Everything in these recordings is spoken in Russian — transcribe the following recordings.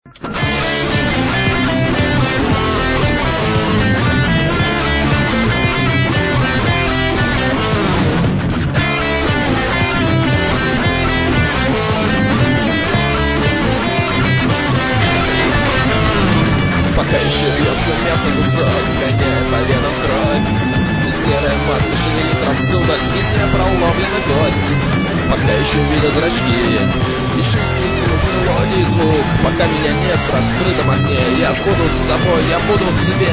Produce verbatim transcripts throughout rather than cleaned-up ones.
Пока еще бьется мясо кусок, гоняет по венам кровь. Серая масса шевелит рассудок, и не проломлена кость. Пока еще видят зрачки и чувствуют мелодию и звук. Пока меня нет в раскрытом окне, я буду с собой, я буду в себе.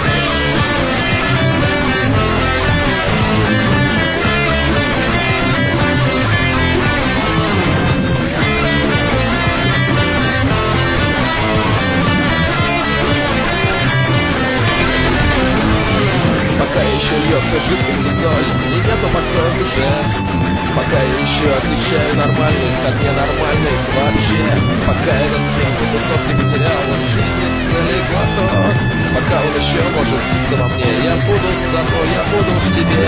Пока еще льется жидкость и соль, и нету покоя в душе. Пока я еще отличаю нормальных от ненормальных вообще. Пока этот мясо кусок не потерял в жизни целый глоток. Пока он еще может биться во мне, я буду с собой, я буду в себе.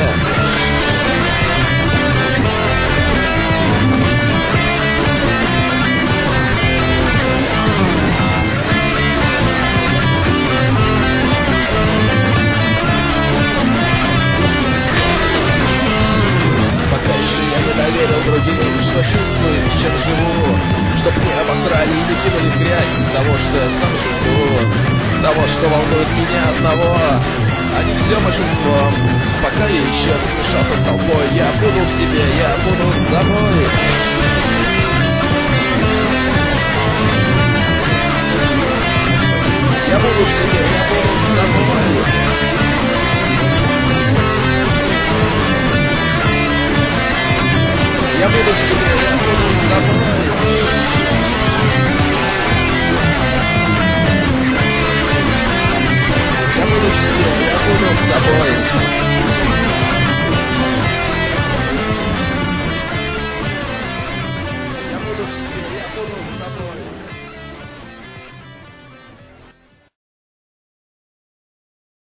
Доверил другим, что чувствую и чем живу, чтоб не обосрали или кинули в грязь того, что я сам живу, того, что волнует меня одного, а не все большинством. Пока я еще не смешался с толпой, я буду в себе, я буду с собой.